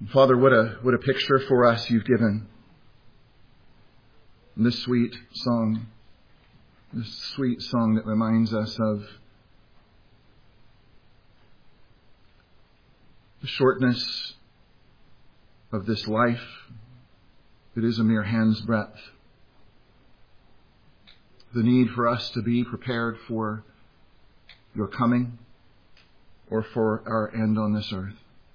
Father, what a picture for us you've given. This sweet song that reminds us of the shortness of this life. It is a mere hand's breadth. The need for us to be prepared for your coming or for our end on this earth.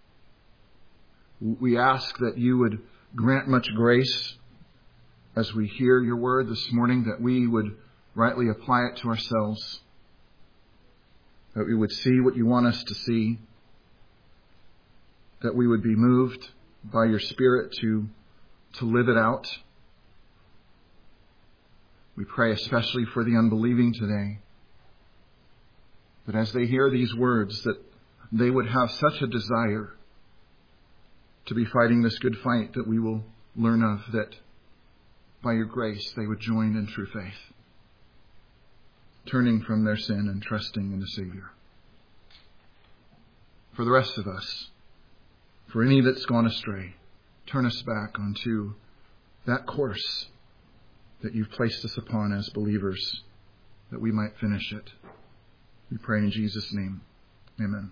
We ask that you would grant much grace as we hear your word this morning, that we would rightly apply it to ourselves, that we would see what you want us to see, that we would be moved by your Spirit to live it out. We pray especially for the unbelieving today, that as they hear these words, that they would have such a desire to be fighting this good fight that we will learn of, that by your grace they would join in true faith, turning from their sin and trusting in the Savior. For the rest of us, for any that's gone astray, turn us back onto that course that you've placed us upon as believers, that we might finish it. We pray in Jesus' name. Amen.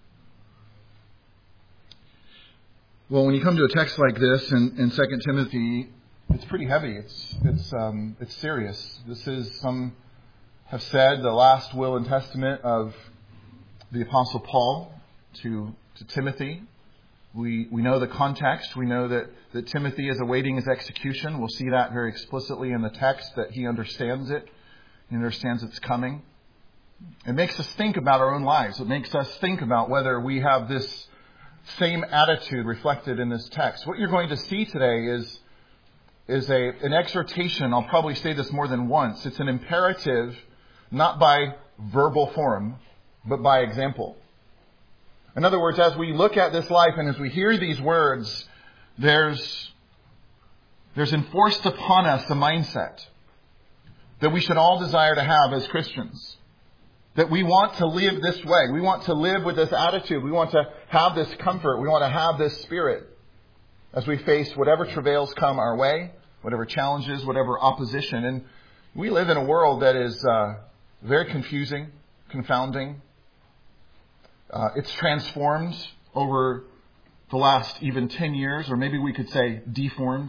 Well, when you come to a text like this in 2 Timothy, it's pretty heavy. It's serious. This is, some have said, the last will and testament of the Apostle Paul to Timothy. We know the context. We know that Timothy is awaiting his execution. We'll see that very explicitly in the text, that he understands it. He understands it's coming. It makes us think about our own lives. It makes us think about whether we have this same attitude reflected in this text. What you're going to see today is an exhortation. I'll probably say this more than once. It's an imperative, not by verbal form, but by example. In other words, as we look at this life and as we hear these words, there's enforced upon us a mindset that we should all desire to have as Christians. That we want to live this way. We want to live with this attitude. We want to have this comfort. We want to have this spirit as we face whatever travails come our way, whatever challenges, whatever opposition. And we live in a world that is very confusing, confounding. It's transformed over the last even 10 years, or maybe we could say deformed,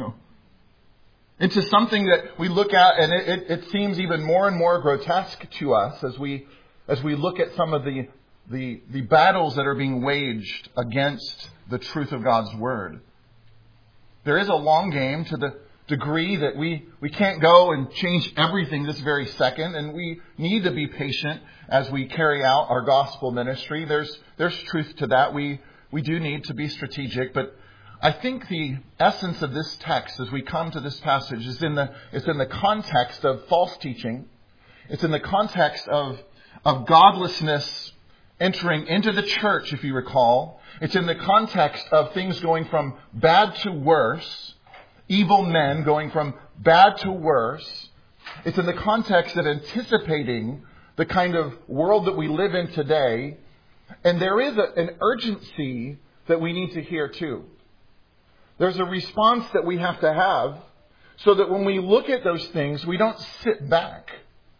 into something that we look at, and it seems even more and more grotesque to us as we look at some of the battles that are being waged against the truth of God's Word. There is a long game to the degree that we can't go and change everything this very second, and we need to be patient as we carry out our gospel ministry. There's truth to that. We do need to be strategic, but I think the essence of this text as we come to this passage is in the context of false teaching. It's in the context of godlessness entering into the church, if you recall. It's in the context of things going from bad to worse, evil men going from bad to worse. It's in the context of anticipating the kind of world that we live in today. And there is an urgency that we need to hear too. There's a response that we have to have so that when we look at those things, we don't sit back.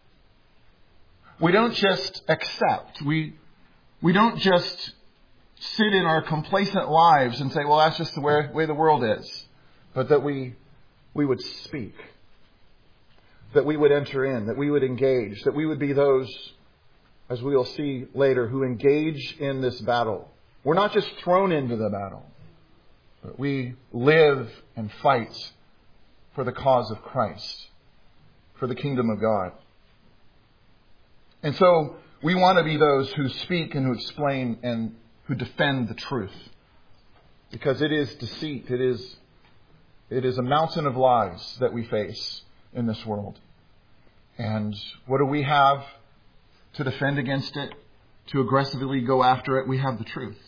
We don't just accept. We don't just sit in our complacent lives and say, well, that's just the way the world is. But that we would speak. That we would enter in. That we would engage. That we would be those, as we'll see later, who engage in this battle. We're not just thrown into the battle. But we live and fight for the cause of Christ, for the kingdom of God. And so we want to be those who speak and who explain and who defend the truth. Because it is deceit. It is a mountain of lies that we face in this world. And what do we have to defend against it? To aggressively go after it? We have the truth.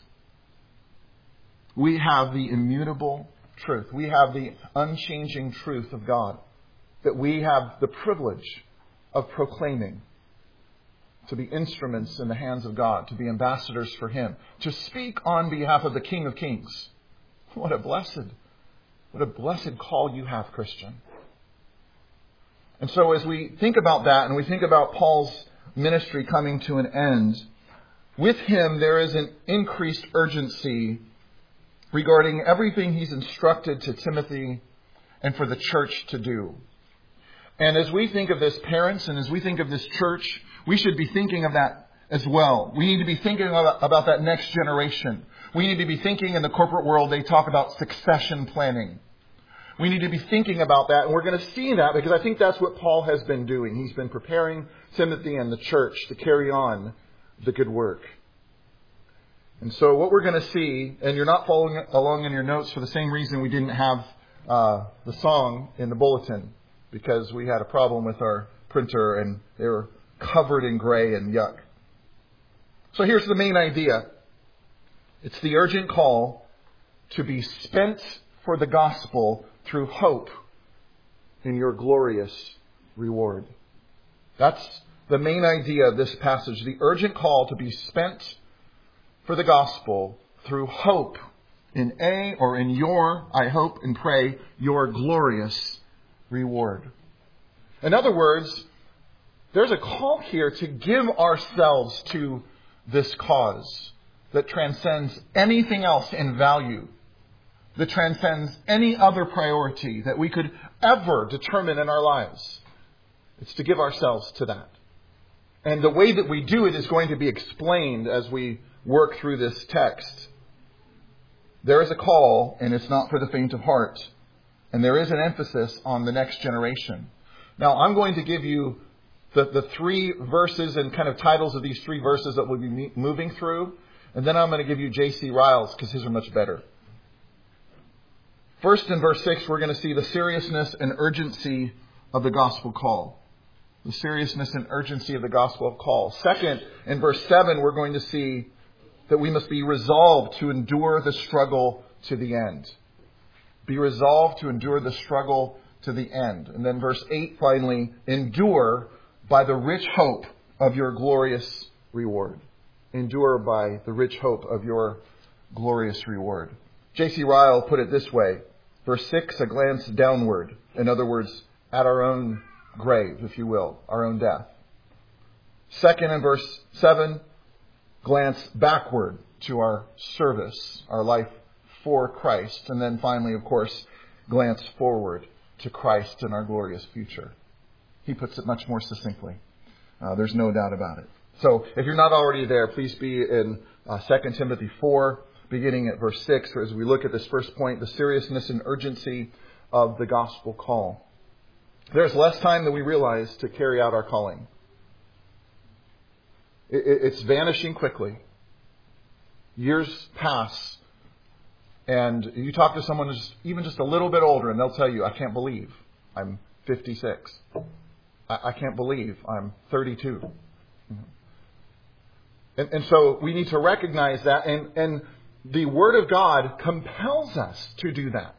We have the immutable truth. We have the unchanging truth of God that we have the privilege of proclaiming, to be instruments in the hands of God, to be ambassadors for Him, to speak on behalf of the King of Kings, What a blessed call you have, Christian. And so as we think about that and we think about Paul's ministry coming to an end, with him there is an increased urgency regarding everything he's instructed to Timothy and for the church to do. And as we think of this, parents, and as we think of this church, we should be thinking of that as well. We need to be thinking about that next generation. We need to be thinking, in the corporate world, they talk about succession planning. We need to be thinking about that, and we're going to see that because I think that's what Paul has been doing. He's been preparing Timothy and the church to carry on the good work. And so what we're going to see, and you're not following along in your notes for the same reason we didn't have the song in the bulletin, because we had a problem with our printer and they were covered in gray and yuck. So here's the main idea. It's the urgent call to be spent for the gospel through hope in your glorious reward. That's the main idea of this passage. The urgent call to be spent for the gospel through hope in your, I hope and pray, your glorious reward. In other words, there's a call here to give ourselves to this cause that transcends anything else in value, that transcends any other priority that we could ever determine in our lives. It's to give ourselves to that. And the way that we do it is going to be explained as we work through this text. There is a call, and it's not for the faint of heart. And there is an emphasis on the next generation. Now, I'm going to give you the three verses and kind of titles of these three verses that we'll be moving through. And then I'm going to give you J.C. Ryle's because his are much better. First, in verse 6, we're going to see the seriousness and urgency of the gospel call. The seriousness and urgency of the gospel call. Second, in verse 7, we're going to see that we must be resolved to endure the struggle to the end. Be resolved to endure the struggle to the end. And then verse 8, finally, endure by the rich hope of your glorious reward. Endure by the rich hope of your glorious reward. J.C. Ryle put it this way. Verse 6, a glance downward. In other words, at our own grave, if you will, our own death. Second, in verse 7, glance backward to our service, our life for Christ. And then finally, of course, glance forward to Christ and our glorious future. He puts it much more succinctly. There's no doubt about it. So if you're not already there, please be in 2 Timothy 4, beginning at verse 6, as we look at this first point, the seriousness and urgency of the gospel call. There's less time than we realize to carry out our calling. It's vanishing quickly. Years pass, and you talk to someone who's even just a little bit older, and they'll tell you, I can't believe I'm 56. I can't believe I'm 32. And so we need to recognize that, and the Word of God compels us to do that.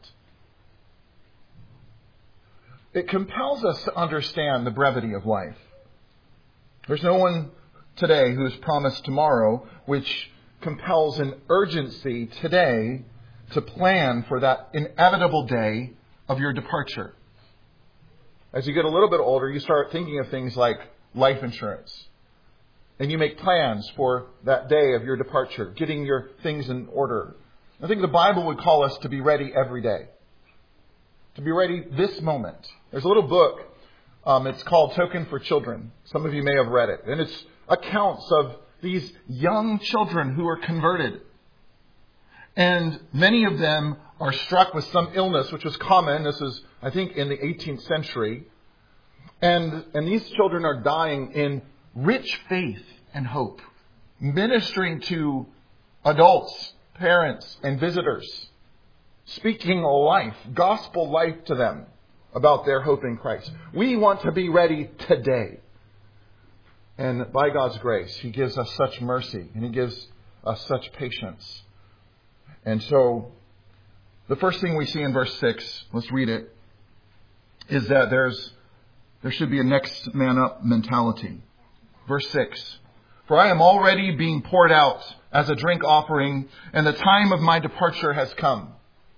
It compels us to understand the brevity of life. There's no one today who is promised tomorrow, which compels an urgency today to plan for that inevitable day of your departure. As you get a little bit older, you start thinking of things like life insurance. And you make plans for that day of your departure, getting your things in order. I think the Bible would call us to be ready every day. To be ready this moment. There's a little book. It's called Token for Children. Some of you may have read it. And it's accounts of these young children who are converted. And many of them are struck with some illness, which was common. This is, I think, in the 18th century. And these children are dying in rich faith and hope, ministering to adults, parents, and visitors, speaking life, gospel life to them about their hope in Christ. We want to be ready today. And by God's grace, He gives us such mercy and He gives us such patience. And so, the first thing we see in verse 6, let's read it, is that there should be a next man up mentality. Verse 6, for I am already being poured out as a drink offering, and the time of my departure has come.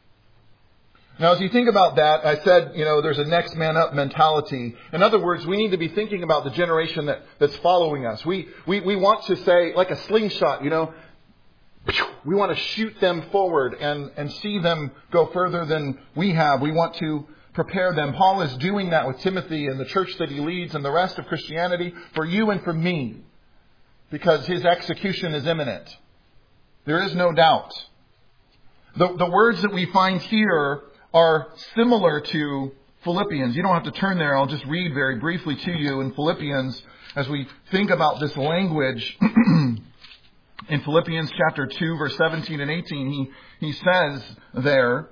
Now, as you think about that, I said, there's a next man up mentality. In other words, we need to be thinking about the generation that's following us. We want to say, like a slingshot, we want to shoot them forward and see them go further than we have. We want to prepare them. Paul is doing that with Timothy and the church that he leads and the rest of Christianity for you and for me, because his execution is imminent. There is no doubt. The words that we find here are similar to Philippians. You don't have to turn there. I'll just read very briefly to you in Philippians as we think about this language. In Philippians chapter 2, verse 17 and 18, he says there,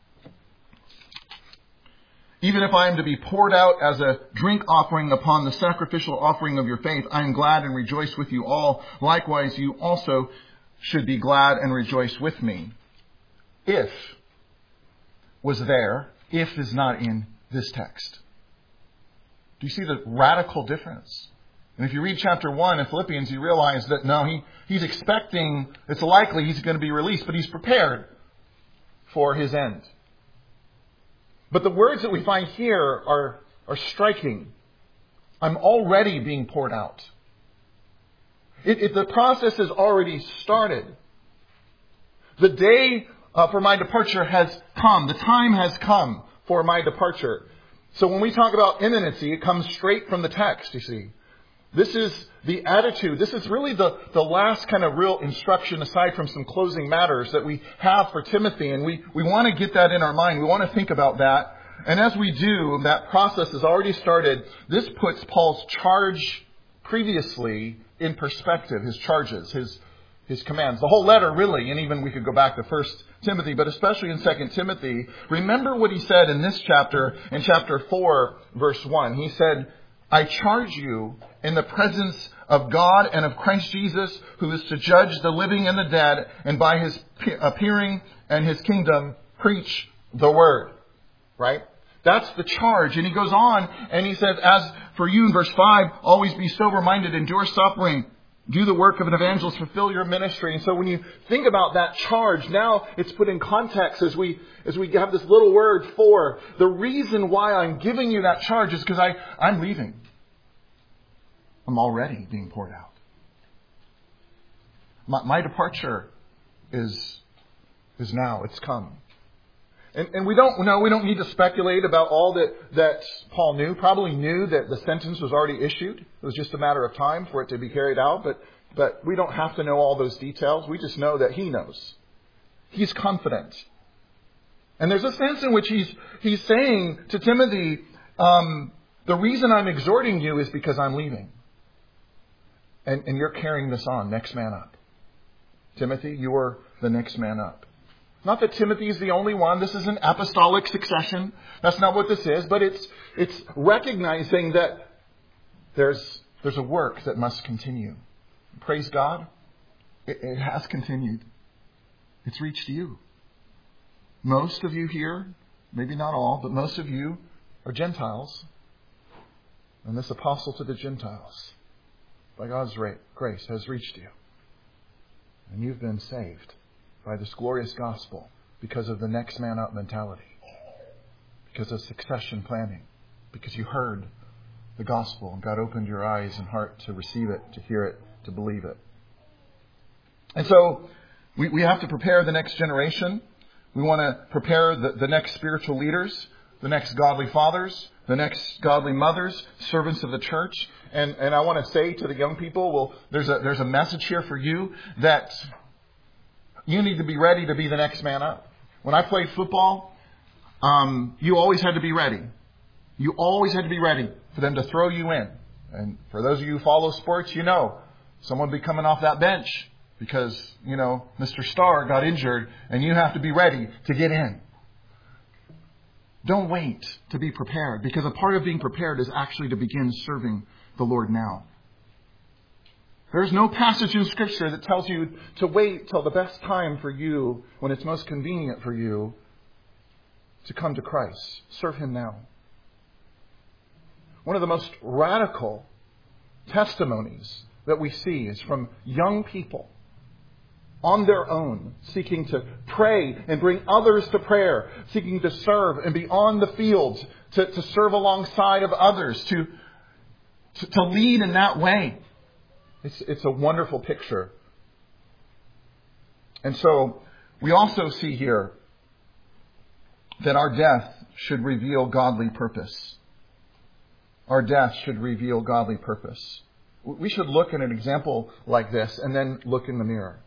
even if I am to be poured out as a drink offering upon the sacrificial offering of your faith, I am glad and rejoice with you all. Likewise, you also should be glad and rejoice with me. If was there, if is not in this text. Do you see the radical difference? And if you read chapter 1 in Philippians, you realize that no, he's expecting, it's likely he's going to be released, but he's prepared for his end. But the words that we find here are striking. I'm already being poured out. The process has already started. The day for my departure has come. The time has come for my departure. So when we talk about imminency, it comes straight from the text, you see. This is the attitude. This is really the last kind of real instruction, aside from some closing matters, that we have for Timothy. And we want to get that in our mind. We want to think about that. And as we do, that process has already started. This puts Paul's charge previously in perspective, his charges, his commands. The whole letter, really, and even we could go back to 1 Timothy, but especially in 2 Timothy. Remember what he said in this chapter, in chapter 4, verse 1. He said, I charge you in the presence of God and of Christ Jesus, who is to judge the living and the dead, and by his appearing and his kingdom, preach the word. Right? That's the charge. And he goes on and he says, as for you in verse 5, always be sober-minded, endure suffering, do the work of an evangelist, fulfill your ministry. And so when you think about that charge, now it's put in context as we have this little word for. The reason why I'm giving you that charge is because I'm leaving. I'm already being poured out. My departure is now. It's come. And we don't need to speculate about all that Paul knew. Probably knew that the sentence was already issued. It was just a matter of time for it to be carried out. But we don't have to know all those details. We just know that he knows. He's confident. And there's a sense in which he's saying to Timothy, the reason I'm exhorting you is because I'm leaving. And you're carrying this on, next man up. Timothy, you're the next man up. Not that Timothy is the only one. This is an apostolic succession. That's not what this is. But it's recognizing that there's a work that must continue. Praise God. It has continued. It's reached you. Most of you here, maybe not all, but most of you are Gentiles. And this apostle to the Gentiles, by God's grace, has reached you. And you've been saved by this glorious gospel because of the next man up mentality, because of succession planning, because you heard the gospel and God opened your eyes and heart to receive it, to hear it, to believe it. And so we have to prepare the next generation. We want to prepare the next spiritual leaders, the next godly fathers, the next godly mothers, servants of the church. And I want to say to the young people, well, there's a message here for you that you need to be ready to be the next man up. When I played football, you always had to be ready. You always had to be ready for them to throw you in. And for those of you who follow sports, you know, someone will be coming off that bench because, Mr. Starr got injured and you have to be ready to get in. Don't wait to be prepared, because a part of being prepared is actually to begin serving the Lord now. There's no passage in Scripture that tells you to wait till the best time for you, when it's most convenient for you, to come to Christ. Serve Him now. One of the most radical testimonies that we see is from young people on their own, seeking to pray and bring others to prayer, seeking to serve and be on the field, to serve alongside of others, to lead in that way. It's a wonderful picture. And so we also see here that our death should reveal godly purpose. Our death should reveal godly purpose. We should look at an example like this and then look in the mirror.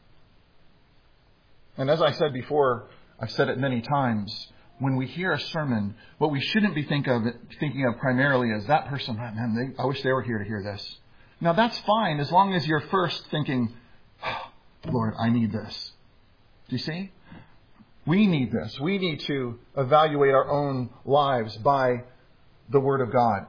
And as I said before, I've said it many times, when we hear a sermon, what we shouldn't be thinking of primarily is that person, man, I wish they were here to hear this. Now that's fine as long as you're first thinking, oh, Lord, I need this. Do you see? We need this. We need to evaluate our own lives by the Word of God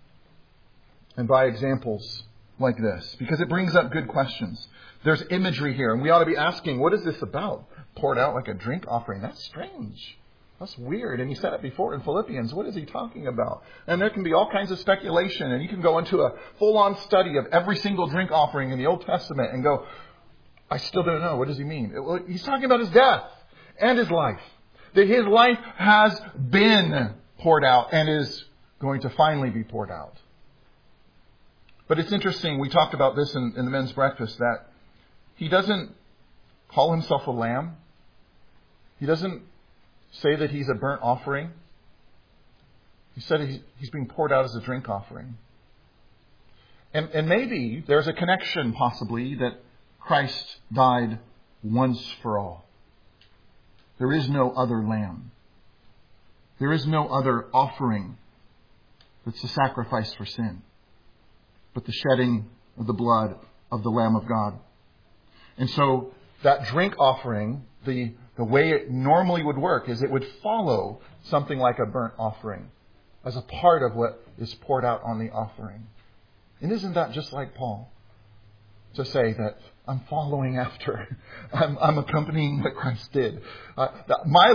and by examples like this, because it brings up good questions. There's imagery here, and we ought to be asking, what is this about? Poured out like a drink offering. That's strange. That's weird. And he said it before in Philippians. What is he talking about? And there can be all kinds of speculation, and you can go into a full-on study of every single drink offering in the Old Testament and go, I still don't know. What does he mean? He's talking about his death and his life. That his life has been poured out and is going to finally be poured out. But it's interesting, we talked about this in the men's breakfast, that he doesn't call himself a lamb. He doesn't say that he's a burnt offering. He said he's being poured out as a drink offering. And maybe there's a connection, possibly, that Christ died once for all. There is no other lamb. There is no other offering that's a sacrifice for sin, but the shedding of the blood of the Lamb of God. And so that drink offering, the way it normally would work is it would follow something like a burnt offering as a part of what is poured out on the offering. And isn't that just like Paul? To say that I'm following after. I'm accompanying what Christ did. My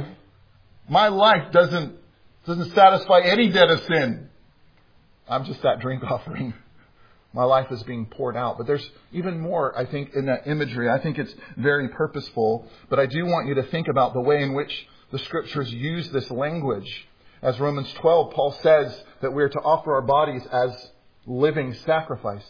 life doesn't satisfy any debt of sin. I'm just that drink offering. My life is being poured out. But there's even more, I think, in that imagery. I think it's very purposeful. But I do want you to think about the way in which the Scriptures use this language. As Romans 12, Paul says that we're to offer our bodies as living sacrifices.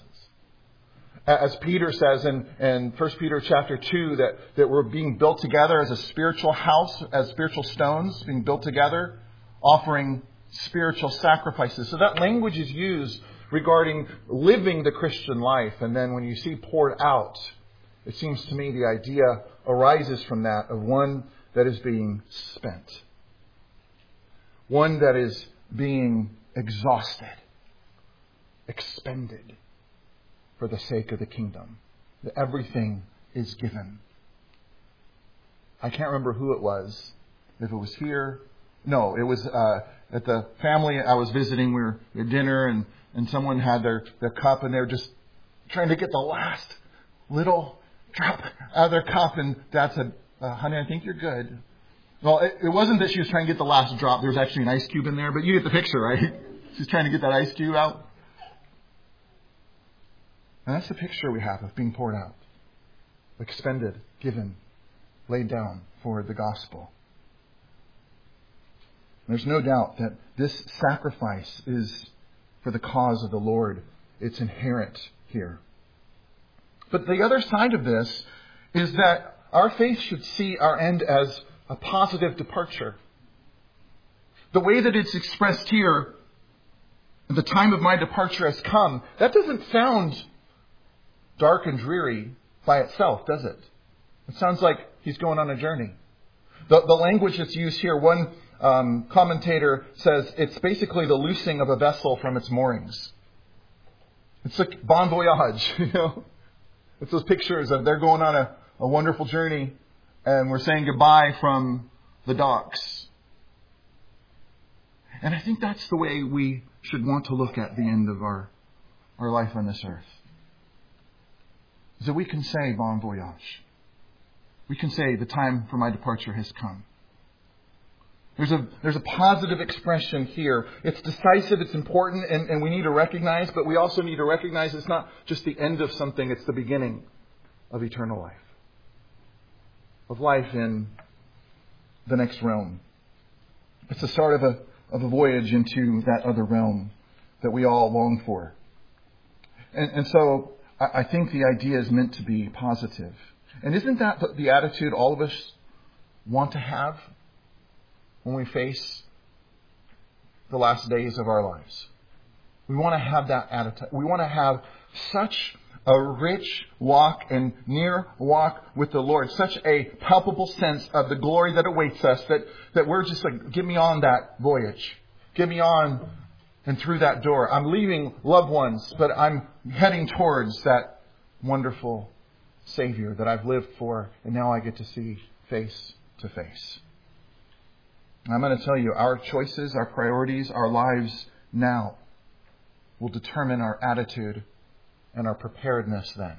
As Peter says in 1 Peter chapter 2, that we're being built together as a spiritual house, as spiritual stones, being built together, offering spiritual sacrifices. So that language is used regarding living the Christian life. And then when you see poured out, it seems to me the idea arises from that of one that is being spent. One that is being exhausted, expended for the sake of the kingdom. That everything is given. I can't remember who it was. If it was here. No, it was at the family I was visiting. We were at dinner and someone had their cup and they were just trying to get the last little drop out of their cup. And Dad said, honey, I think you're good. Well, it wasn't that she was trying to get the last drop. There was actually an ice cube in there, but you get the picture, right? She's trying to get that ice cube out. And that's the picture we have of being poured out, expended, given, laid down for the gospel. There's no doubt that this sacrifice is for the cause of the Lord. It's inherent here. But the other side of this is that our faith should see our end as a positive departure. The way that it's expressed here, the time of my departure has come, that doesn't sound dark and dreary by itself, does it? It sounds like he's going on a journey. The language that's used here, one commentator says it's basically the loosing of a vessel from its moorings. It's like bon voyage, you know. It's those pictures of they're going on a wonderful journey and we're saying goodbye from the docks. And I think that's the way we should want to look at the end of our life on this earth. So we can say bon voyage. We can say the time for my departure has come. There's a positive expression here. It's decisive, it's important, and we need to recognize, but we also need to recognize it's not just the end of something, it's the beginning of eternal life. of life in the next realm. It's the start of a voyage into that other realm that we all long for. And so I think the idea is meant to be positive. And isn't that the attitude all of us want to have when we face the last days of our lives? We want to have that attitude. We want to have such a rich walk and near walk with the Lord, such a palpable sense of the glory that awaits us, that we're just like, get me on that voyage. Get me on and through that door. I'm leaving loved ones, but I'm heading towards that wonderful Savior that I've lived for, and now I get to see face to face. I'm going to tell you, our choices, our priorities, our lives now will determine our attitude and our preparedness then.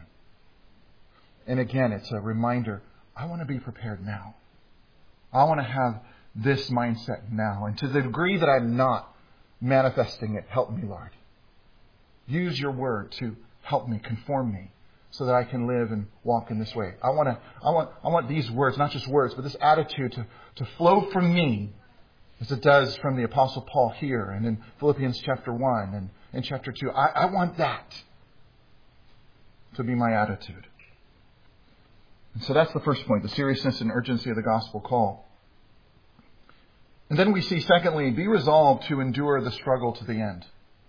And again, it's a reminder, I want to be prepared now. I want to have this mindset now. And to the degree that I'm not manifesting it, help me, Lord. Use your word to help me, conform me, so that I can live and walk in this way. I want these words, not just words, but this attitude to flow from me as it does from the Apostle Paul here and in Philippians chapter 1 and in chapter 2. I want that to be my attitude. And so that's the first point, the seriousness and urgency of the gospel call. And then we see, secondly, be resolved to endure the struggle to the end.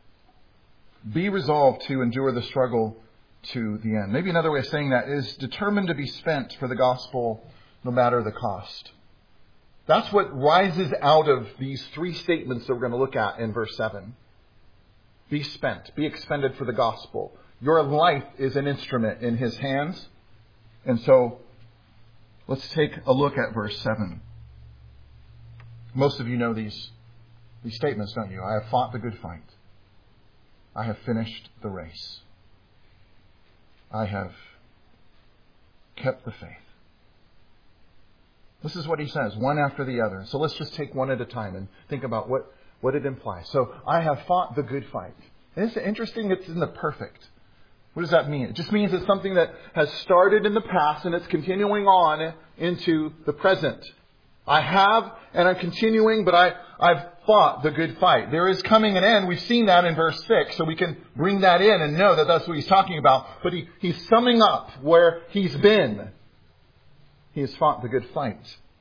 Be resolved to endure the struggle to the end. Maybe another way of saying that is determined to be spent for the gospel no matter the cost. That's what rises out of these three statements that we're going to look at in verse 7. Be spent, be expended for the gospel. Your life is an instrument in His hands. And so let's take a look at verse 7. Most of you know these statements, don't you? I have fought the good fight. I have finished the race. I have kept the faith. This is what he says, one after the other. So let's just take one at a time and think about what it implies. So I have fought the good fight. And it's interesting, it's in the perfect. What does that mean? It just means it's something that has started in the past and it's continuing on into the present. I have and I'm continuing, but I've fought the good fight. There is coming an end. We've seen that in verse 6, so we can bring that in and know that that's what he's talking about. But he's summing up where he's been. He has fought the good fight.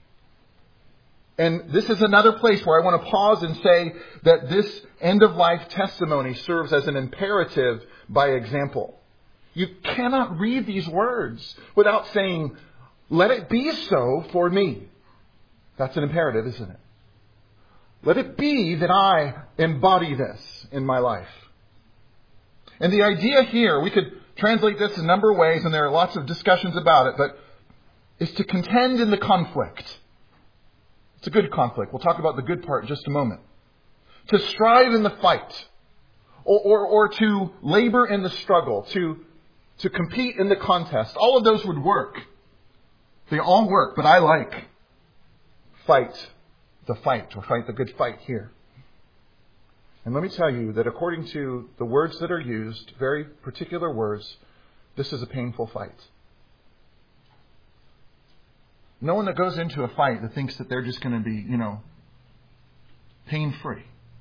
And this is another place where I want to pause and say that this end-of-life testimony serves as an imperative by example. You cannot read these words without saying, let it be so for me. That's an imperative, isn't it? Let it be that I embody this in my life. And the idea here, we could translate this a number of ways, and there are lots of discussions about it, but is to contend in the conflict. It's a good conflict. We'll talk about the good part in just a moment. To strive in the fight. Or to labor in the struggle. To compete in the contest. All of those would work. They all work, but I like fight the fight, or fight the good fight here. And let me tell you that according to the words that are used, very particular words, this is a painful fight. No one that goes into a fight that thinks that they're just going to be, pain-free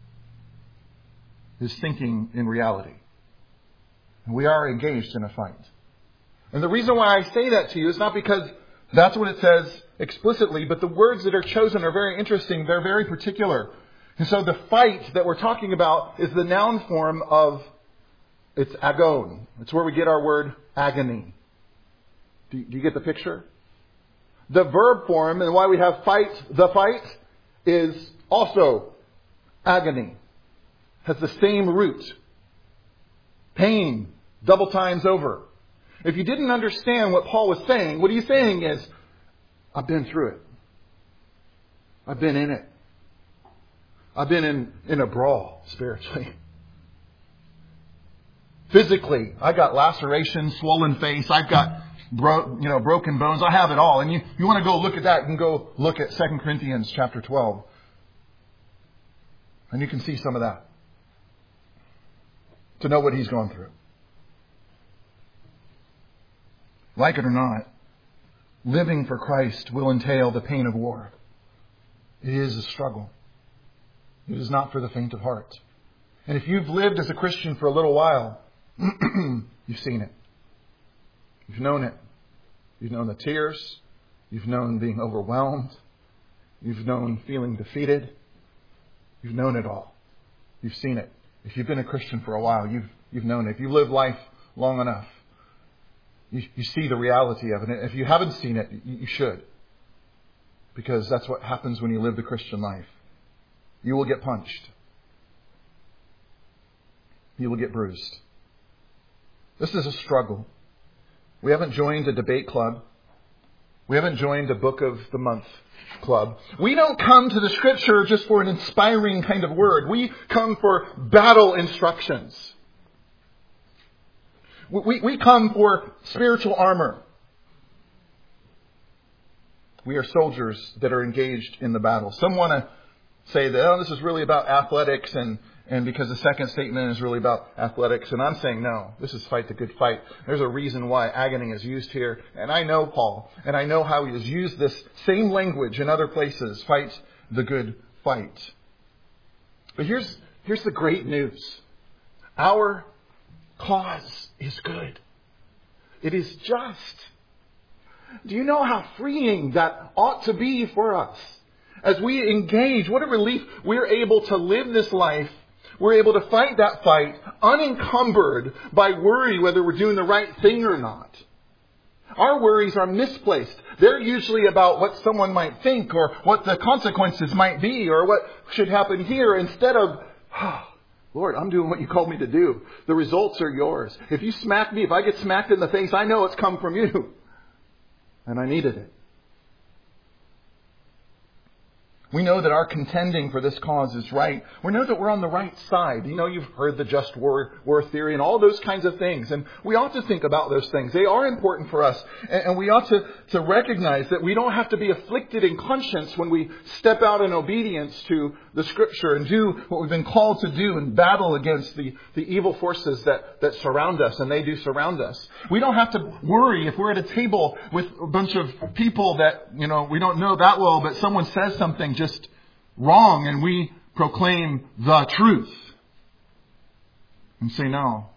is thinking in reality. We are engaged in a fight. And the reason why I say that to you is not because that's what it says explicitly, but the words that are chosen are very interesting. They're very particular. And so the fight that we're talking about is the noun form of, it's agon. It's where we get our word agony. Do you get the picture? The verb form, and why we have fight, the fight, is also agony. Has the same root. Pain, double times over. If you didn't understand what Paul was saying, what he's saying is, I've been through it. I've been in it. I've been in a brawl spiritually. Physically, I got lacerations, swollen face. I've got broken bones. I have it all. And you want to go look at that, you can go look at 2 Corinthians chapter 12. And you can see some of that. To know what he's gone through. Like it or not, living for Christ will entail the pain of war. It is a struggle. It is not for the faint of heart. And if you've lived as a Christian for a little while, you've seen it. You've known it. You've known the tears. You've known being overwhelmed. You've known feeling defeated. You've known it all. You've seen it. If you've been a Christian for a while, you've known it. If you've lived life long enough, you see the reality of it. And if you haven't seen it, you should. Because that's what happens when you live the Christian life. You will get punched. You will get bruised. This is a struggle. We haven't joined a debate club. We haven't joined a book of the month club. We don't come to the Scripture just for an inspiring kind of word. We come for battle instructions. We come for spiritual armor. We are soldiers that are engaged in the battle. Some want to say that, this is really about athletics and because the second statement is really about athletics. And I'm saying, no, this is fight the good fight. There's a reason why agony is used here. And I know Paul, and I know how he has used this same language in other places. Fight the good fight. But here's the great news. Our cause is good. It is just. Do you know how freeing that ought to be for us? As we engage, what a relief we're able to live this life. We're able to fight that fight unencumbered by worry whether we're doing the right thing or not. Our worries are misplaced. They're usually about what someone might think or what the consequences might be or what should happen here instead of, Lord, I'm doing what you called me to do. The results are yours. If you smack me, if I get smacked in the face, I know it's come from you. And I needed it. We know that our contending for this cause is right. We know that we're on the right side. You know, you've heard the just war theory and all those kinds of things. And we ought to think about those things. They are important for us. And we ought to recognize that we don't have to be afflicted in conscience when we step out in obedience to the Scripture and do what we've been called to do and battle against the evil forces that surround us. And they do surround us. We don't have to worry if we're at a table with a bunch of people that, we don't know that well, but someone says something just wrong and we proclaim the truth and say no,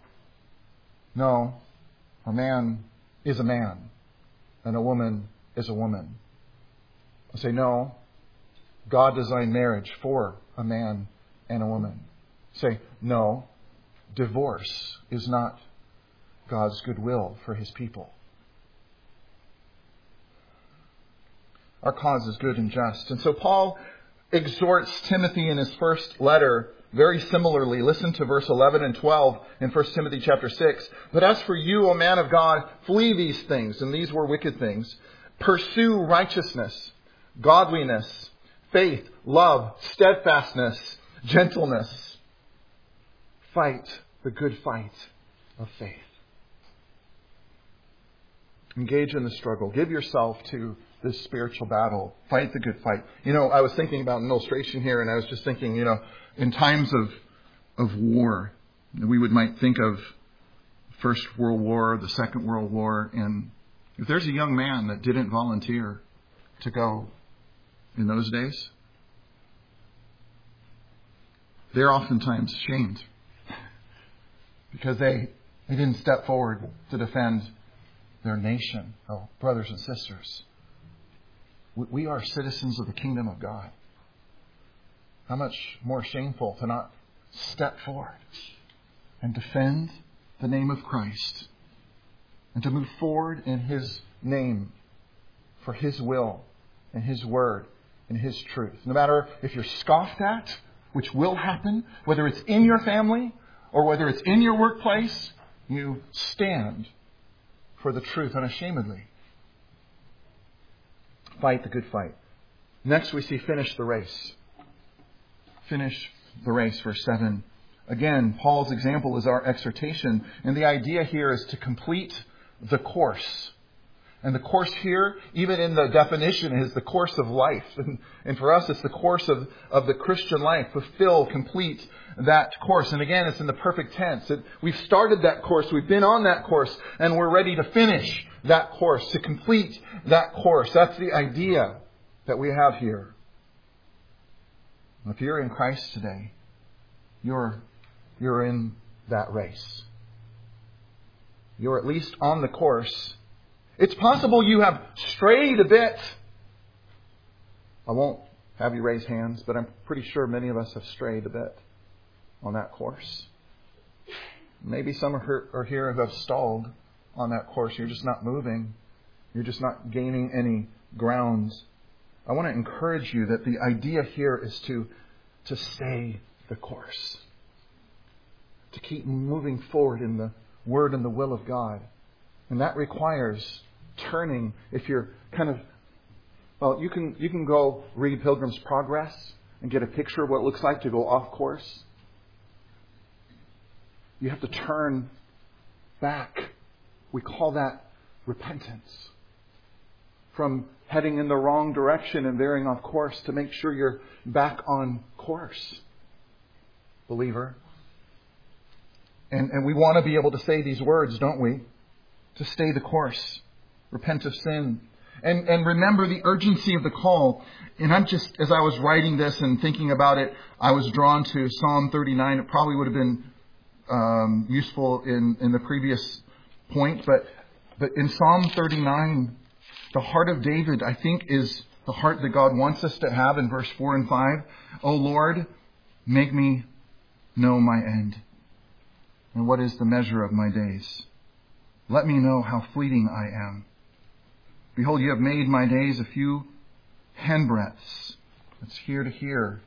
a man is a man and a woman is a woman. I say no, God designed marriage for a man and a woman. Say no, divorce is not God's goodwill for His people. Our cause is good and just. And so Paul exhorts Timothy in his first letter very similarly. Listen to verse 11 and 12 in 1 Timothy chapter 6. But as for you, O man of God, flee these things. And these were wicked things. Pursue righteousness, godliness, faith, love, steadfastness, gentleness. Fight the good fight of faith. Engage in the struggle. Give yourself to this spiritual battle. Fight the good fight. I was thinking about an illustration here, and I was just thinking, in times of war, we might think of First World War, the Second World War, and if there's a young man that didn't volunteer to go in those days, they're oftentimes shamed because they didn't step forward to defend their nation. Oh, brothers and sisters, we are citizens of the kingdom of God. How much more shameful to not step forward and defend the name of Christ and to move forward in His name for His will and His word and His truth. No matter if you're scoffed at, which will happen, whether it's in your family or whether it's in your workplace, you stand for the truth unashamedly. Fight the good fight. Next we see finish the race. Finish the race, verse 7. Again, Paul's example is our exhortation. And the idea here is to complete the course. And the course here, even in the definition, is the course of life. And for us, it's the course of the Christian life. Fulfill, complete that course. And again, it's in the perfect tense. We've started that course. We've been on that course. And we're ready to finish that course, to complete that course. That's the idea that we have here. If you're in Christ today, you're in that race. You're at least on the course. It's possible you have strayed a bit. I won't have you raise hands, but I'm pretty sure many of us have strayed a bit on that course. Maybe some are here who have stalled on that course. You're just not moving. You're just not gaining any ground. I want to encourage you that the idea here is to stay the course. To keep moving forward in the Word and the will of God. And that requires turning. If you're kind of, well, you can go read Pilgrim's Progress and get a picture of what it looks like to go off course. You have to turn back. We call that repentance. From heading in the wrong direction and veering off course to make sure you're back on course, believer. And we want to be able to say these words, don't we? To stay the course. Repent of sin. And remember the urgency of the call. And I'm just, as I was writing this and thinking about it, I was drawn to Psalm 39. It probably would have been useful in the previous point. But in Psalm 39, the heart of David, I think, is the heart that God wants us to have in verse 4 and 5. O Lord, make me know my end. And what is the measure of my days? Let me know how fleeting I am. Behold, you have made my days a few handbreadths. That's here to here.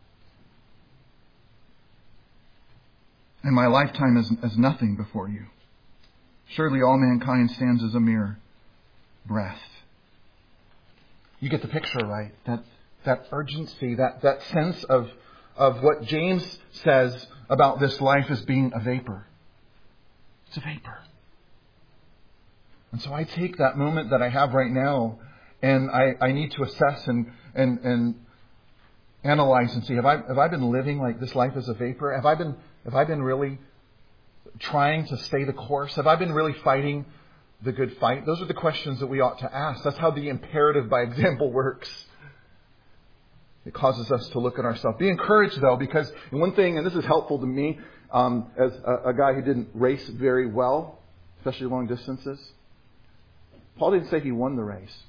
And my lifetime is as nothing before you. Surely all mankind stands as a mere breath. You get the picture, right? That urgency, that sense of what James says about this life as being a vapor. It's a vapor. And so I take that moment that I have right now and I need to assess and analyze and see, have I been living like this life as a vapor? Have I been really trying to stay the course? Have I been really fighting the good fight? Those are the questions that we ought to ask. That's how the imperative by example works. It causes us to look at ourselves. Be encouraged, though, because one thing, and this is helpful to me, as a guy who didn't race very well, especially long distances, Paul didn't say he won the race.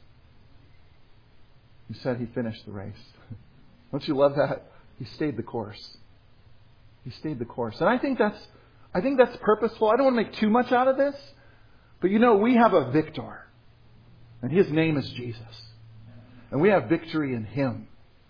He said he finished the race. Don't you love that? He stayed the course. He stayed the course. And I think that's purposeful. I don't want to make too much out of this. But we have a victor. And his name is Jesus. And we have victory in him.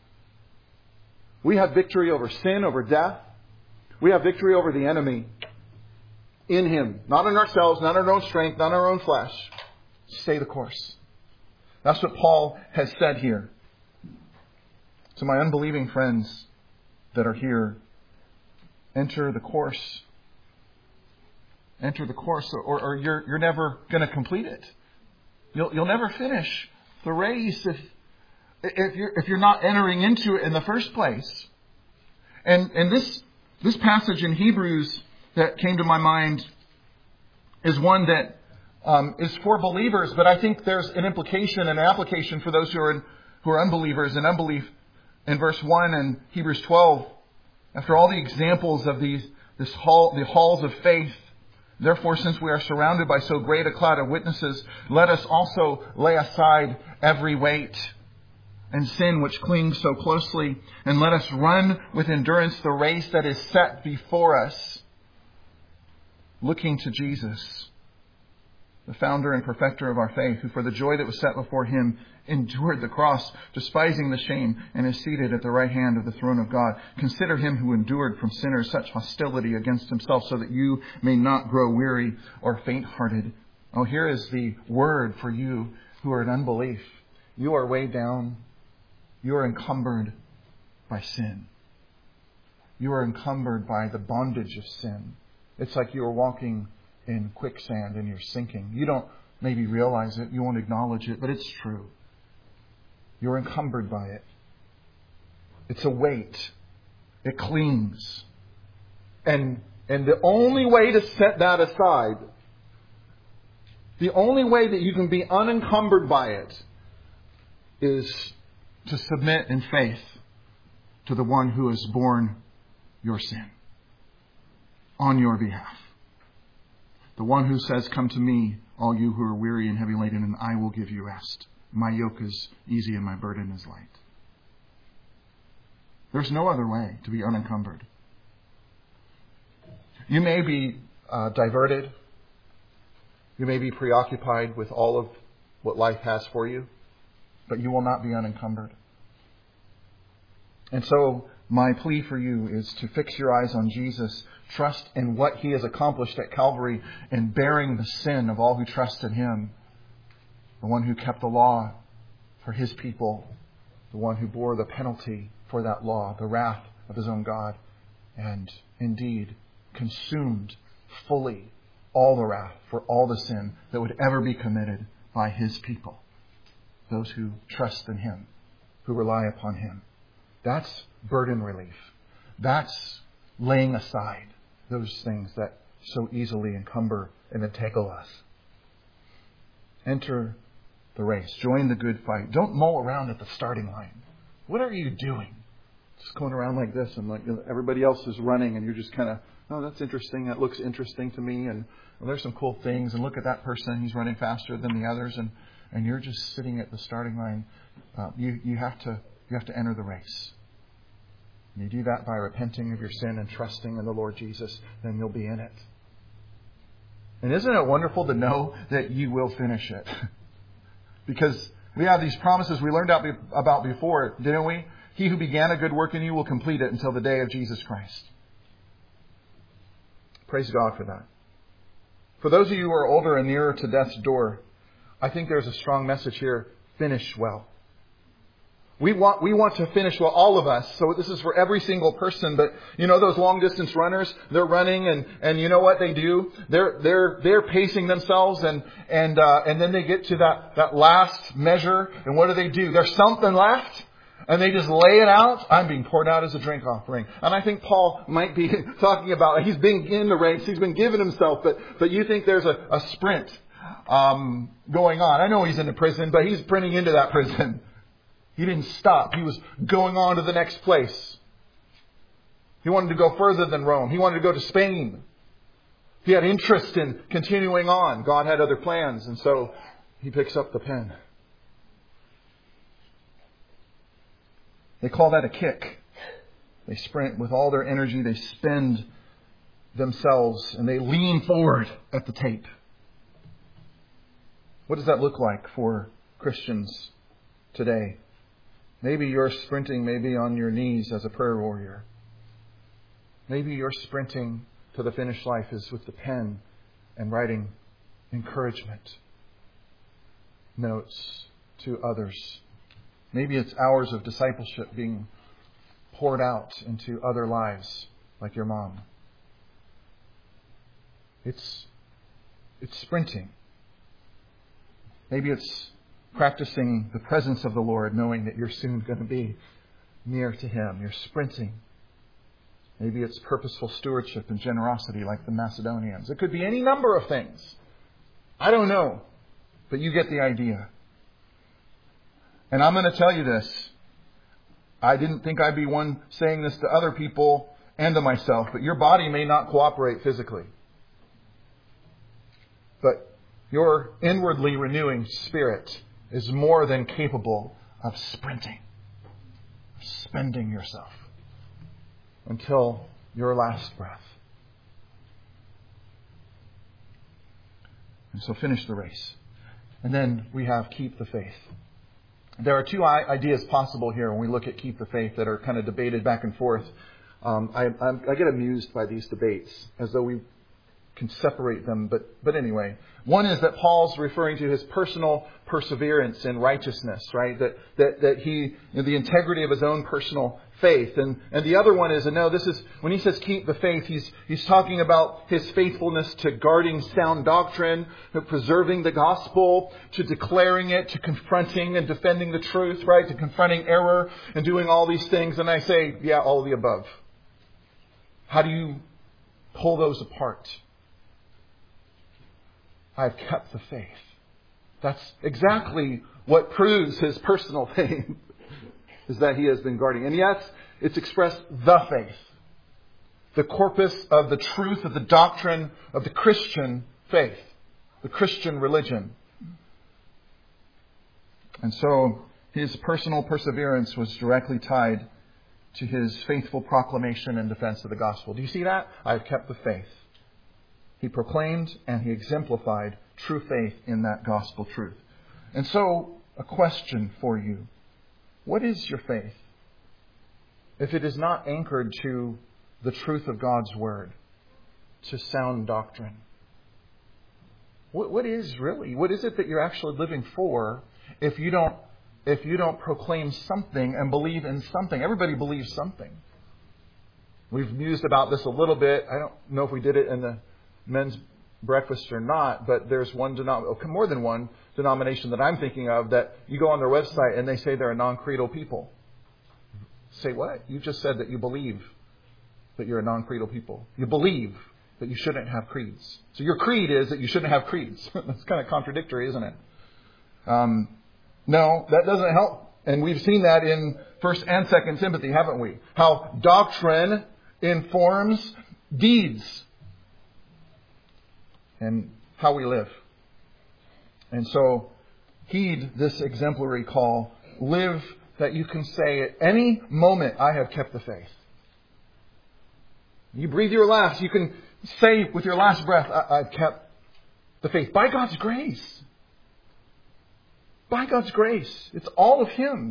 We have victory over sin, over death. We have victory over the enemy in him. Not in ourselves, not in our own strength, not in our own flesh. Stay the course. That's what Paul has said here. To my unbelieving friends that are here, enter the course. Enter the course, or you're never going to complete it. You'll never finish the race if you're not entering into it in the first place. And this passage in Hebrews that came to my mind is one that is for believers, but I think there's an implication and an application for those who are unbelievers and unbelief. In verse 1 and Hebrews 12, after all the examples of the halls of faith, therefore, since we are surrounded by so great a cloud of witnesses, let us also lay aside every weight and sin which clings so closely, and let us run with endurance the race that is set before us, looking to Jesus, the founder and perfecter of our faith, who for the joy that was set before him endured the cross, despising the shame, and is seated at the right hand of the throne of God. Consider him who endured from sinners such hostility against himself, so that you may not grow weary or faint-hearted. Oh, here is the word for you who are in unbelief. You are weighed down. You are encumbered by sin. You are encumbered by the bondage of sin. It's like you are walking in quicksand and you're sinking. You don't maybe realize it. You won't acknowledge it, but it's true. You're encumbered by it. It's a weight. It clings. And the only way to set that aside, the only way that you can be unencumbered by it, is to submit in faith to the one who has borne your sin on your behalf. The one who says, "Come to me, all you who are weary and heavy laden, and I will give you rest. My yoke is easy and my burden is light." There's no other way to be unencumbered. You may be diverted. You may be preoccupied with all of what life has for you, but you will not be unencumbered. And so my plea for you is to fix your eyes on Jesus, trust in what He has accomplished at Calvary in bearing the sin of all who trust in Him, the one who kept the law for His people, the one who bore the penalty for that law, the wrath of His own God, and indeed consumed fully all the wrath for all the sin that would ever be committed by His people, those who trust in Him, who rely upon Him. That's burden relief. That's laying aside those things that so easily encumber and entangle us. Enter the race. Join the good fight. Don't mull around at the starting line. What are you doing? Just going around like this, and like everybody else is running, and you're just kind of, "Oh, that's interesting. That looks interesting to me, and well, there's some cool things. And look at that person; he's running faster than the others." And you're just sitting at the starting line. You have to enter the race. And you do that by repenting of your sin and trusting in the Lord Jesus. Then you'll be in it. And isn't it wonderful to know that you will finish it? Because we have these promises we learned about before, didn't we? He who began a good work in you will complete it until the day of Jesus Christ. Praise God for that. For those of you who are older and nearer to death's door, I think there's a strong message here. Finish well. We want to finish well, all of us. So this is for every single person. But you know those long distance runners, they're running and you know what they do? They're pacing themselves and then they get to that last measure, and what do? There's something left. And they just lay it out. I'm being poured out as a drink offering. And I think Paul might be talking about, he's been in the race, he's been given himself, but you think there's a sprint going on. I know he's in the prison, but he's sprinting into that prison. He didn't stop. He was going on to the next place. He wanted to go further than Rome. He wanted to go to Spain. He had interest in continuing on. God had other plans, and so he picks up the pen. They call that a kick. They sprint with all their energy. They spend themselves and they lean forward at the tape. What does that look like for Christians today? Maybe you're sprinting maybe on your knees as a prayer warrior. Maybe your sprinting to the finish life is with the pen and writing encouragement notes to others. Maybe it's hours of discipleship being poured out into other lives, like your mom. It's sprinting. Maybe it's practicing the presence of the Lord, knowing that you're soon going to be near to Him. You're sprinting. Maybe it's purposeful stewardship and generosity like the Macedonians. It could be any number of things. I don't know. But you get the idea. And I'm going to tell you this. I didn't think I'd be one saying this to other people and to myself, but your body may not cooperate physically. But your inwardly renewing spirit is more than capable of sprinting, of spending yourself until your last breath. And so finish the race. And then we have keep the faith. There are two ideas possible here when we look at keep the faith that are kind of debated back and forth. I get amused by these debates as though we can separate them. But anyway, one is that Paul's referring to his personal perseverance in righteousness, right? That he, the integrity of his own personal faith. And the other one is, no, this is, when he says keep the faith, he's talking about his faithfulness to guarding sound doctrine, to preserving the gospel, to declaring it, to confronting and defending the truth, right? To confronting error and doing all these things. And I say, yeah, all of the above. How do you pull those apart? I've kept the faith. That's exactly what proves his personal faith, is that he has been guarding. And yes, it's expressed the faith. The corpus of the truth of the doctrine of the Christian faith. The Christian religion. And so his personal perseverance was directly tied to his faithful proclamation and defense of the gospel. Do you see that? I have kept the faith. He proclaimed and he exemplified true faith in that gospel truth. And so, a question for you. What is your faith? If it is not anchored to the truth of God's Word, to sound doctrine. What is it that you're actually living for if you don't proclaim something and believe in something? Everybody believes something. We've mused about this a little bit. I don't know if we did it in the men's breakfast or not, but there's more than one denomination that I'm thinking of that you go on their website and they say they're a non-creedal people. Say what? You just said that you believe that you're a non-creedal people. You believe that you shouldn't have creeds. So your creed is that you shouldn't have creeds. That's kind of contradictory, isn't it? No, that doesn't help. And we've seen that in 1 and 2 Timothy, haven't we? How doctrine informs deeds. And how we live. And so, heed this exemplary call. Live that you can say at any moment, I have kept the faith. You breathe your last. You can say with your last breath, I've kept the faith. By God's grace. By God's grace. It's all of Him.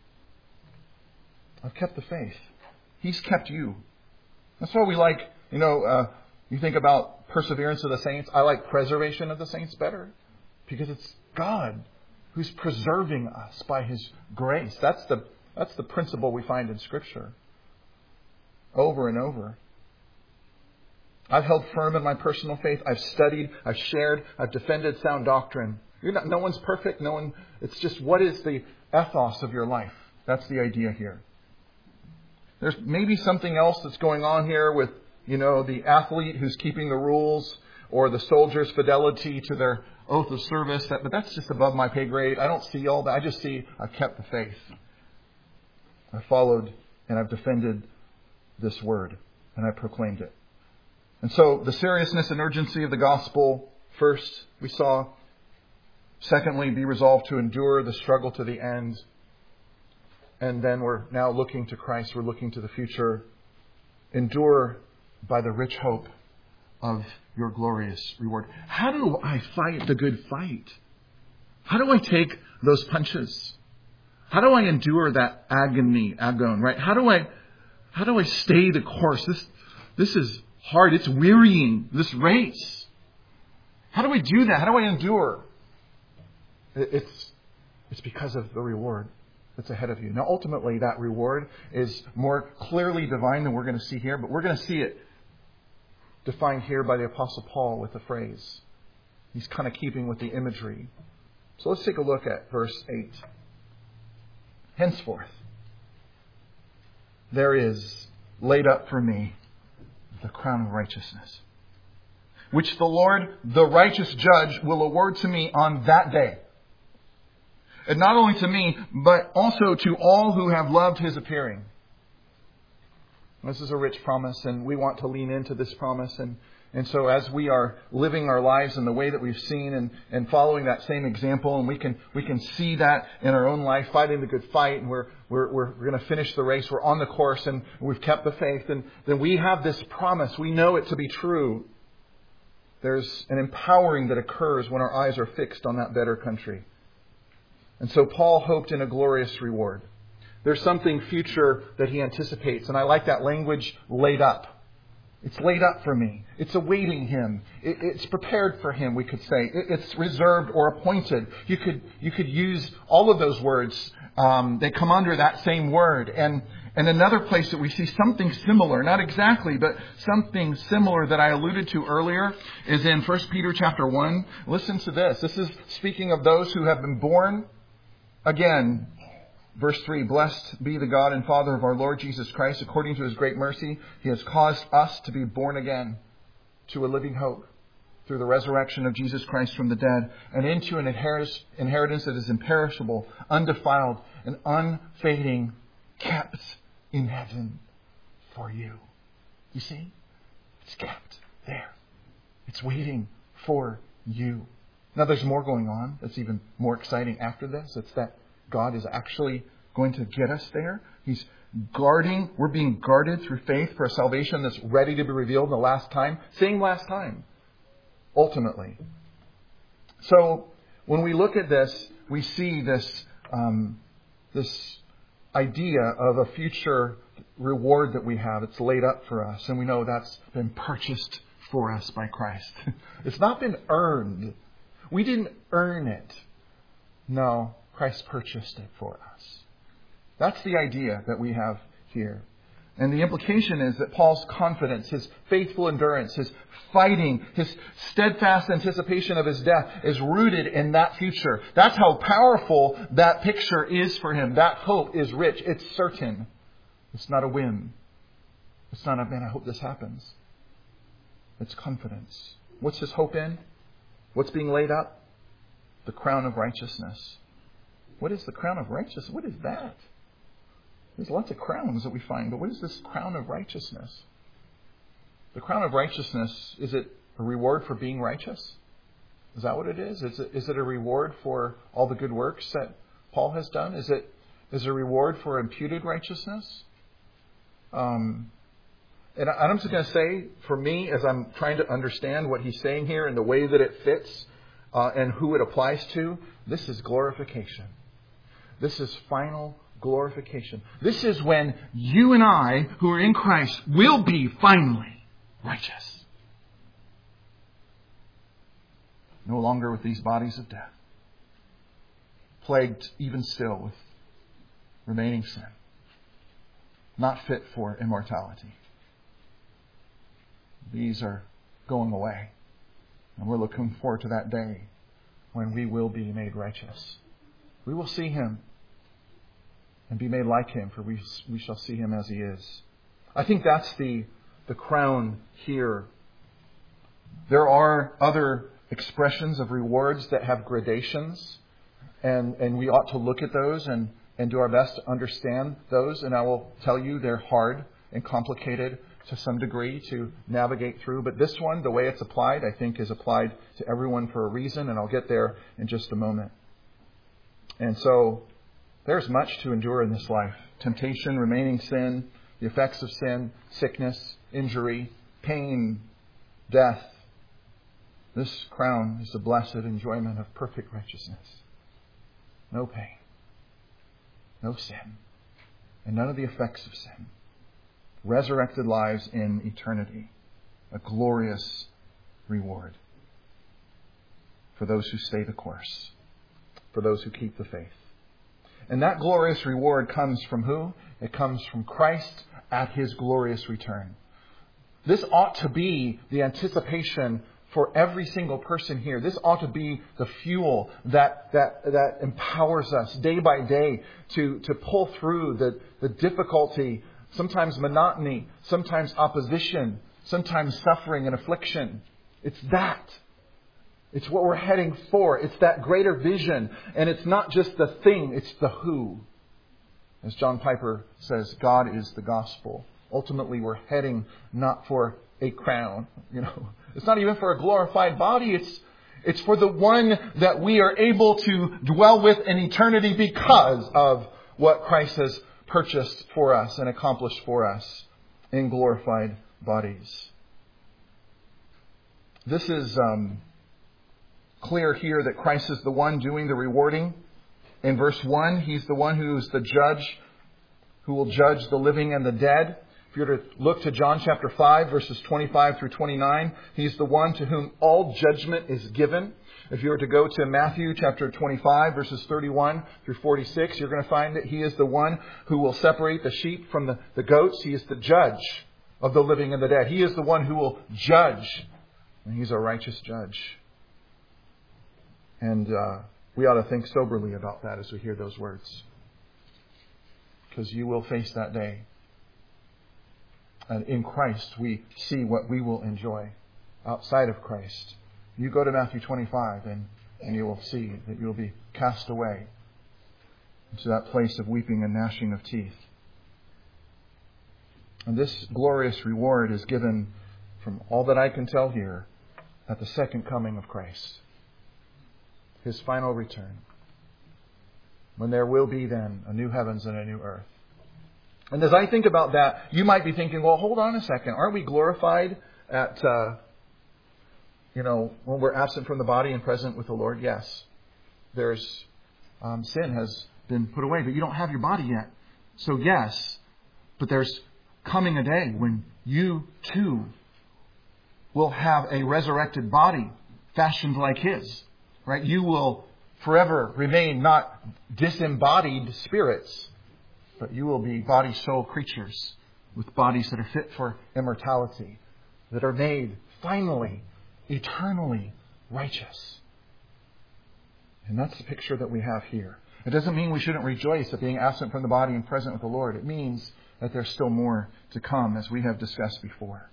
I've kept the faith. He's kept you. That's why we like, you think about perseverance of the saints. I like preservation of the saints better because it's God who's preserving us by His grace. That's the principle we find in Scripture over and over. I've held firm in my personal faith. I've studied. I've shared. I've defended sound doctrine. No one's perfect. It's just what is the ethos of your life. That's the idea here. There's maybe something else that's going on here with the athlete who's keeping the rules, or the soldier's fidelity to their oath of service. But that's just above my pay grade. I don't see all that. I just see I've kept the faith. I've followed and I've defended this word. And I proclaimed it. And so the seriousness and urgency of the gospel, first, we saw. Secondly, be resolved to endure the struggle to the end. And then we're now looking to Christ. We're looking to the future. Endure by the rich hope of your glorious reward. How do I fight the good fight? How do I take those punches? How do I endure that agon, right? How do I stay the course? This is hard. It's wearying, this race. How do I do that? How do I endure? It's because of the reward that's ahead of you. Now, ultimately, that reward is more clearly divine than we're going to see here, but we're going to see it defined here by the Apostle Paul with a phrase. He's kind of keeping with the imagery. So let's take a look at verse 8. Henceforth, there is laid up for me the crown of righteousness, which the Lord, the righteous judge, will award to me on that day. And not only to me, but also to all who have loved His appearing. This is a rich promise, and we want to lean into this promise. And so as we are living our lives in the way that we've seen and following that same example, and we can see that in our own life, fighting the good fight, and we're going to finish the race, we're on the course, and we've kept the faith, and then we have this promise. We know it to be true. There's an empowering that occurs when our eyes are fixed on that better country. And so Paul hoped in a glorious reward. There's something future that he anticipates. And I like that language, laid up. It's laid up for me. It's awaiting him. It's prepared for him, we could say. It's reserved or appointed. You could use all of those words. They come under that same word. And And another place that we see something similar, not exactly, but something similar that I alluded to earlier, is in 1 Peter chapter 1. Listen to this. This is speaking of those who have been born again. Verse 3, blessed be the God and Father of our Lord Jesus Christ. According to His great mercy, He has caused us to be born again to a living hope through the resurrection of Jesus Christ from the dead, and into an inheritance that is imperishable, undefiled, and unfading, kept in heaven for you. You see? It's kept there. It's waiting for you. Now there's more going on that's even more exciting after this. It's that God is actually going to get us there. He's guarding. We're being guarded through faith for a salvation that's ready to be revealed in the last time. Same last time. Ultimately. So when we look at this, we see this idea of a future reward that we have. It's laid up for us. And we know that's been purchased for us by Christ. It's not been earned. We didn't earn it. No, Christ purchased it for us. That's the idea that we have here. And the implication is that Paul's confidence, his faithful endurance, his fighting, his steadfast anticipation of his death is rooted in that future. That's how powerful that picture is for him. That hope is rich. It's certain. It's not a whim. It's not a, man, I hope this happens. It's confidence. What's his hope in? What's being laid up? The crown of righteousness. What is the crown of righteousness? What is that? There's lots of crowns that we find, but what is this crown of righteousness? The crown of righteousness, is it a reward for being righteous? Is that what it is? Is it a reward for all the good works that Paul has done? Is it a reward for imputed righteousness? And I'm just going to say, for me, as I'm trying to understand what he's saying here and the way that it fits and who it applies to, this is glorification. This is final glorification. This is when you and I, who are in Christ, will be finally righteous. No longer with these bodies of death, plagued even still with remaining sin, not fit for immortality. These are going away. And we're looking forward to that day when we will be made righteous. We will see Him and be made like Him, for we shall see Him as He is. I think that's the crown here. There are other expressions of rewards that have gradations, and we ought to look at those and do our best to understand those. And I will tell you they're hard and complicated to some degree to navigate through. But this one, the way it's applied, I think is applied to everyone for a reason, and I'll get there in just a moment. And so there's much to endure in this life. Temptation, remaining sin, the effects of sin, sickness, injury, pain, death. This crown is the blessed enjoyment of perfect righteousness. No pain, no sin, and none of the effects of sin. Resurrected lives in eternity. A glorious reward for those who stay the course, for those who keep the faith. And that glorious reward comes from who? It comes from Christ at His glorious return. This ought to be the anticipation for every single person here. This ought to be the fuel that empowers us day by day to pull through the difficulty, sometimes monotony, sometimes opposition, sometimes suffering and affliction. It's that. It's what we're heading for. It's that greater vision. And it's not just the thing, it's the who. As John Piper says, God is the gospel. Ultimately, we're heading not for a crown. It's not even for a glorified body. It's for the one that we are able to dwell with in eternity because of what Christ has purchased for us and accomplished for us in glorified bodies. This is clear here that Christ is the one doing the rewarding. In verse 1, He's the one who is the judge, who will judge the living and the dead. If you were to look to John chapter 5, verses 25 through 29, He's the one to whom all judgment is given. If you were to go to Matthew chapter 25, verses 31 through 46, you're going to find that He is the one who will separate the sheep from the goats. He is the judge of the living and the dead. He is the one who will judge. And He's a righteous judge. And we ought to think soberly about that as we hear those words. Because you will face that day. And in Christ, we see what we will enjoy outside of Christ. You go to Matthew 25 and you will see that you will be cast away into that place of weeping and gnashing of teeth. And this glorious reward is given, from all that I can tell here, at the second coming of Christ. His final return. When there will be then a new heavens and a new earth. And as I think about that, you might be thinking, well, hold on a second. Aren't we glorified at, when we're absent from the body and present with the Lord? Yes. There's sin has been put away, but you don't have your body yet. So yes, but there's coming a day when you too will have a resurrected body fashioned like His. Right? You will forever remain not disembodied spirits, but you will be body, soul creatures with bodies that are fit for immortality, that are made finally, eternally righteous. And that's the picture that we have here. It doesn't mean we shouldn't rejoice at being absent from the body and present with the Lord. It means that there's still more to come, as we have discussed before.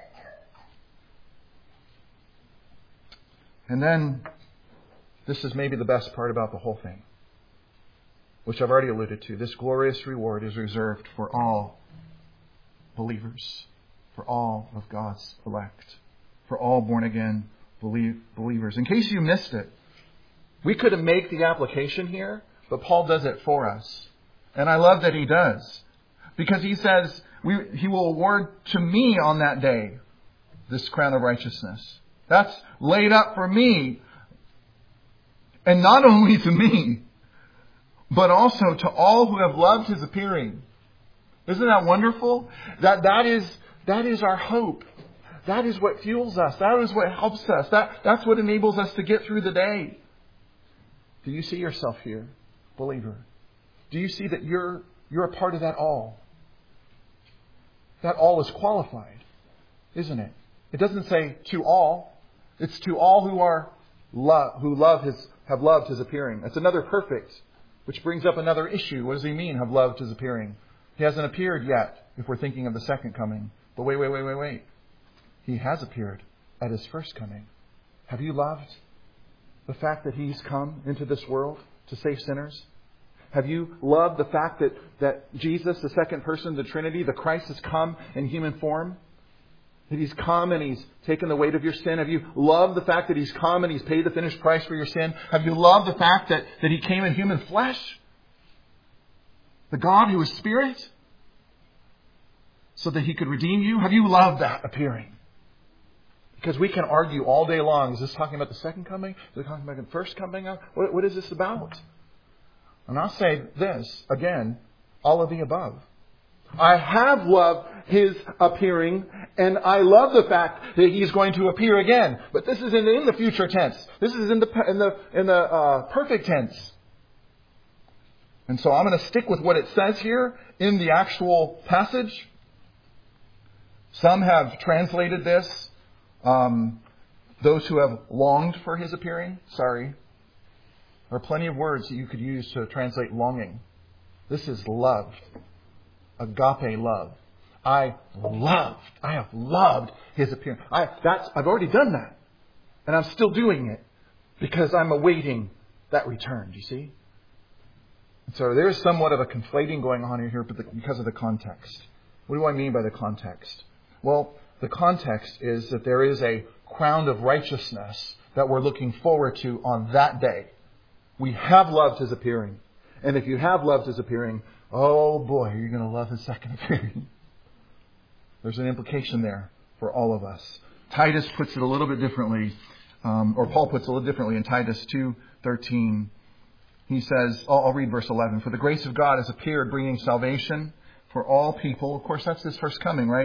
And then, this is maybe the best part about the whole thing, which I've already alluded to. This glorious reward is reserved for all believers, for all of God's elect, for all born-again believers. In case you missed it, we could make the application here, but Paul does it for us. And I love that he does, because he says, He will award to me on that day this crown of righteousness. That's laid up for me. And not only to me, but also to all who have loved His appearing. Isn't that wonderful? That is our hope. That is what fuels us. That is what helps us. That's what enables us to get through the day. Do you see yourself here, believer? Do you see that you're a part of that all? That all is qualified, isn't it? It doesn't say to all. It's to all who have loved His appearing. That's another perfect, which brings up another issue. What does he mean, have loved His appearing? He hasn't appeared yet, if we're thinking of the second coming. But wait. He has appeared at His first coming. Have you loved the fact that He's come into this world to save sinners? Have you loved the fact that Jesus, the second person of the Trinity, the Christ, has come in human form? That He's come and He's taken the weight of your sin? Have you loved the fact that He's come and He's paid the finished price for your sin? Have you loved the fact that He came in human flesh? The God who is Spirit? So that He could redeem you? Have you loved that appearing? Because we can argue all day long. Is this talking about the second coming? Is it talking about the first coming? What is this about? And I'll say this again, all of the above. I have loved His appearing, and I love the fact that He's going to appear again. But this is in the future tense. This is in the perfect tense. And so I'm going to stick with what it says here in the actual passage. Some have translated this, those who have longed for His appearing. Sorry. There are plenty of words that you could use to translate longing. This is loved. Agape love. I have loved His appearance. I've already done that. And I'm still doing it because I'm awaiting that return. Do you see? And so there is somewhat of a conflating going on here because of the context. What do I mean by the context? Well, the context is that there is a crown of righteousness that we're looking forward to on that day. We have loved His appearing. And if you have loved His appearing, oh boy, you're going to love His second appearing. There's an implication there for all of us. Titus puts it a little bit differently, or Paul puts it a little differently in Titus 2:13. He says, I'll read verse 11. For the grace of God has appeared, bringing salvation for all people. Of course, that's His first coming, right?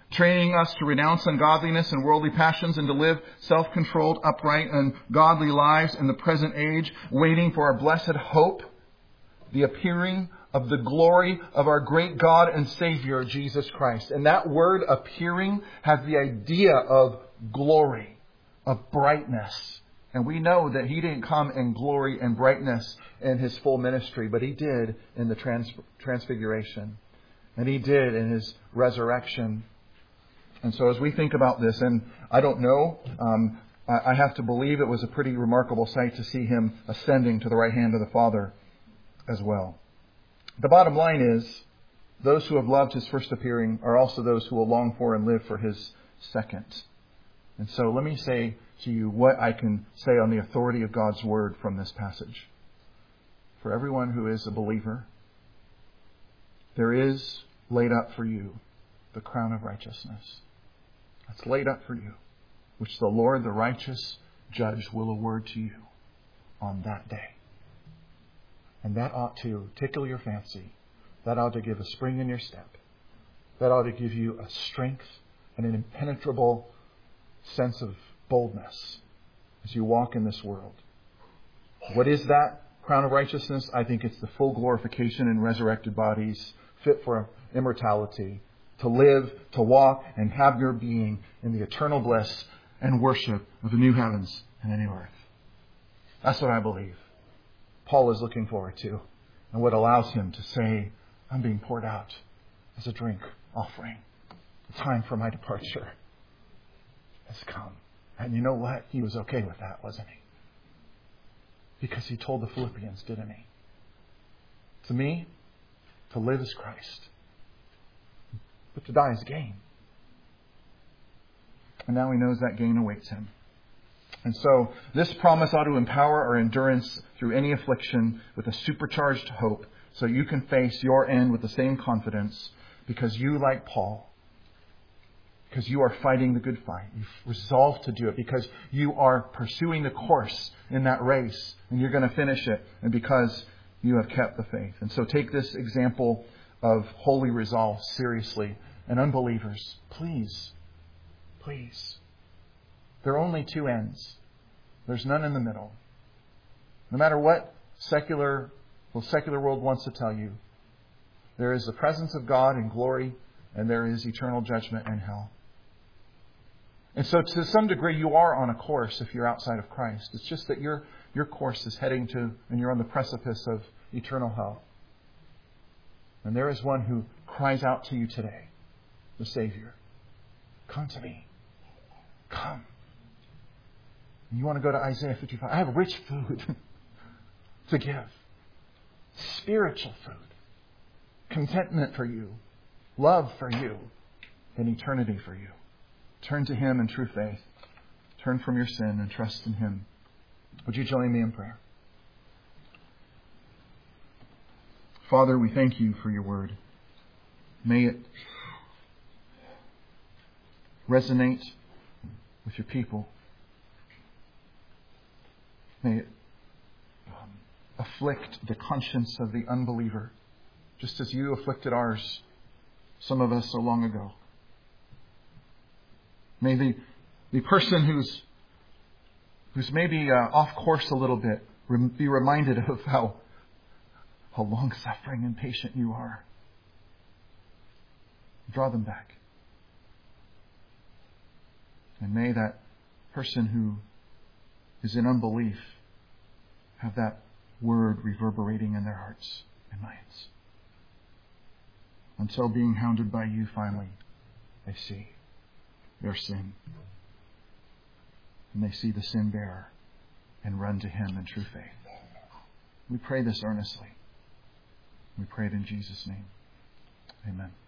training us to renounce ungodliness and worldly passions and to live self-controlled, upright, and godly lives in the present age, waiting for our blessed hope, the appearing of the glory of our great God and Savior, Jesus Christ. And that word appearing has the idea of glory, of brightness. And we know that He didn't come in glory and brightness in His full ministry, but He did in the transfiguration. And He did in His resurrection. And so as we think about this, and I don't know, I have to believe it was a pretty remarkable sight to see Him ascending to the right hand of the Father as well. The bottom line is, those who have loved His first appearing are also those who will long for and live for His second. And so let me say to you what I can say on the authority of God's Word from this passage. For everyone who is a believer, there is laid up for you the crown of righteousness. That's laid up for you, which the Lord, the righteous judge, will award to you on that day. And that ought to tickle your fancy. That ought to give a spring in your step. That ought to give you a strength and an impenetrable sense of boldness as you walk in this world. What is that crown of righteousness? I think it's the full glorification in resurrected bodies, fit for immortality, to live, to walk, and have your being in the eternal bliss and worship of the new heavens and the new earth. That's what I believe Paul is looking forward to, and what allows him to say, I'm being poured out as a drink offering. The time for my departure has come. And you know what? He was okay with that, wasn't he? Because he told the Philippians, didn't he? To me, to live is Christ, but to die is gain. And now he knows that gain awaits him. And so this promise ought to empower our endurance through any affliction with a supercharged hope, so you can face your end with the same confidence, because you, like Paul, because you are fighting the good fight. You've resolved to do it because you are pursuing the course in that race, and you're going to finish it, and because you have kept the faith. And so take this example of holy resolve seriously. And unbelievers, please, there are only two ends. There's none in the middle. No matter what the secular world wants to tell you, there is the presence of God in glory, and there is eternal judgment and hell. And so to some degree you are on a course if you're outside of Christ. It's just that your course is heading to, and you're on the precipice of eternal hell. And there is one who cries out to you today, the Savior. Come to me. Come. And you want to go to Isaiah 55. I have rich food to give. Spiritual food. Contentment for you. Love for you. And eternity for you. Turn to Him in true faith. Turn from your sin and trust in Him. Would you join me in prayer? Father, we thank You for Your word. May it resonate with Your people. May it afflict the conscience of the unbeliever, just as You afflicted ours, some of us so long ago. May the person who's maybe off course a little bit be reminded of how long-suffering and patient You are. Draw them back. And may that person who is in unbelief have that word reverberating in their hearts and minds. Until being hounded by You finally, they see their sin. And they see the sin bearer and run to Him in true faith. We pray this earnestly. We pray it in Jesus' name. Amen.